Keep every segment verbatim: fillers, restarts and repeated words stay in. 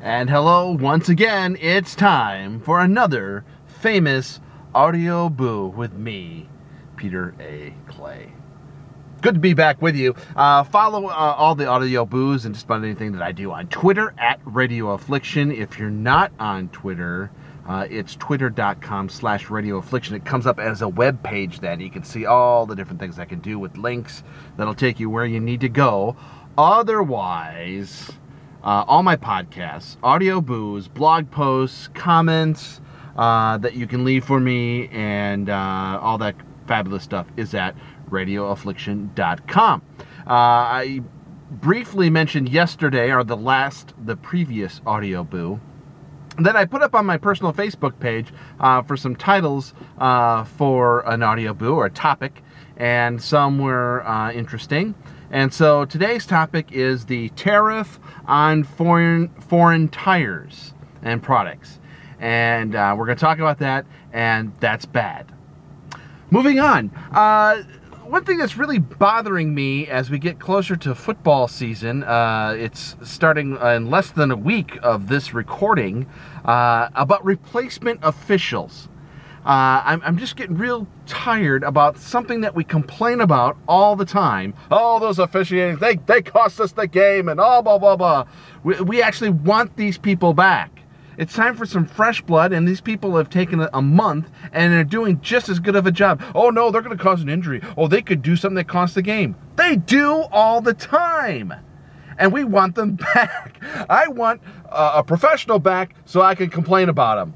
And hello, once again, it's time for another famous Audio Boo with me, Peter A. Clay. Good to be back with you. Uh, follow uh, all the Audio Boos and just about anything that I do on Twitter, at Radio Affliction. If you're not on Twitter, uh, it's twitter.com slash Radio Affliction. It comes up as a web page then. You can see all the different things I can do with links that'll take you where you need to go. Otherwise, uh, all my podcasts, Audio Boos, blog posts, comments uh, that you can leave for me, and uh, all that fabulous stuff is at radio affliction dot com. Uh, I briefly mentioned yesterday, or the last, the previous Audio Boo, that I put up on my personal Facebook page uh, for some titles uh, for an Audio Boo or a topic, and some were uh, interesting. And so today's topic is the tariff on foreign foreign tires and products, and uh, we're going to talk about that, and that's bad. Moving on. Uh, One thing that's really bothering me as we get closer to football season, uh, it's starting in less than a week of this recording, uh, about replacement officials. Uh, I'm, I'm just getting real tired about something that we complain about all the time. Oh, those officiating, they, they cost us the game and all blah, blah, blah. We, we actually want these people back. It's time for some fresh blood, and these people have taken a, a month, and they're doing just as good of a job. Oh, no, they're going to cause an injury. Oh, they could do something that costs the game. They do all the time, and we want them back. I want uh, a professional back so I can complain about them.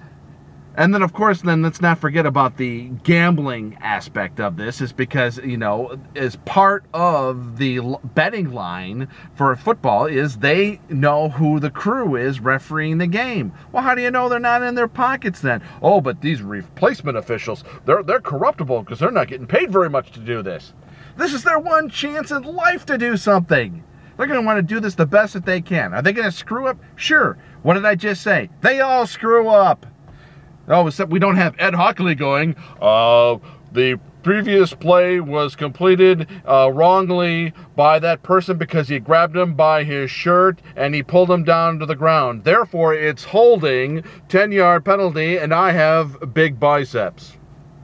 And then, of course, then let's not forget about the gambling aspect of this, is because, you know, as part of the betting line for football is they know who the crew is refereeing the game. Well, how do you know they're not in their pockets then? Oh, but these replacement officials, they're, they're corruptible because they're not getting paid very much to do this. This is their one chance in life to do something. They're going to want to do this the best that they can. Are they going to screw up? Sure. What did I just say? They all screw up. Oh, except we don't have Ed Hockley going, uh, the previous play was completed uh, wrongly by that person because he grabbed him by his shirt and he pulled him down to the ground. Therefore, it's holding, ten-yard penalty, and I have big biceps.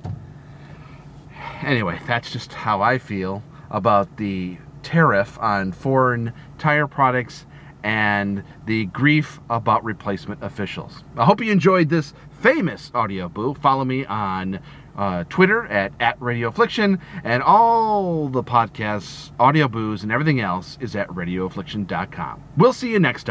Anyway, that's just how I feel about the tariff on foreign tire products and the grief about replacement officials. I hope you enjoyed this famous Audio Boo. Follow me on uh, Twitter at, at Radio Affliction, and all the podcasts, Audio Boos, and everything else is at radio affliction dot com. We'll see you next time.